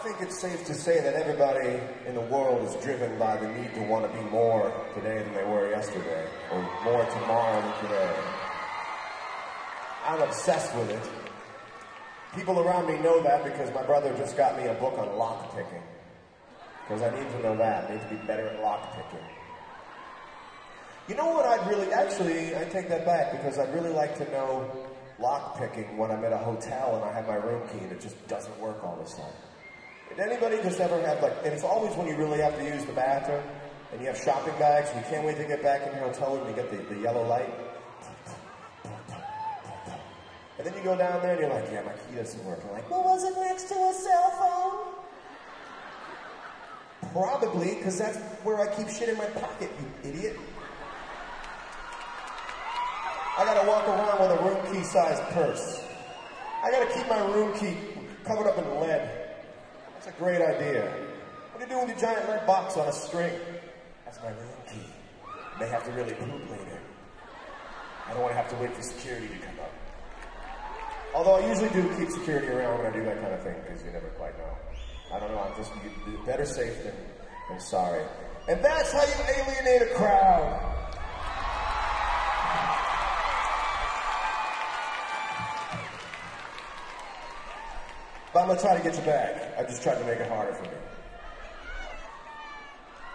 think it's safe to say that everybody in the world is driven by the need to want to be more today than they were yesterday, or more tomorrow than today. I'm obsessed with it. People around me know that because my brother just got me a book on lock picking. Because I need to know that. I need to be better at lock picking. You know what I'd really, actually, I take that back because I'd really like to know lock picking when I'm at a hotel and I have my room key and it just doesn't work all the time. Did anybody just ever have and it's always when you really have to use the bathroom and you have shopping bags and you can't wait to get back in your hotel room and you get the yellow light. And then you go down there and you're like, yeah, my key doesn't work. I'm like, well, was it next to a cell phone? Probably, because that's where I keep shit in my pocket, you idiot. I gotta walk around with a room key sized purse. I gotta keep my room key covered up in lead. That's a great idea. What are you doing with your giant lead box on a string? That's my room key. They have to really poop later. I don't want to have to wait for security to come up. Although I usually do keep security around when I do that kind of thing, because you never quite know. I don't know, I'm just better safe than sorry. And that's how you alienate a crowd. But I'm going to try to get you back. I just tried to make it harder for me.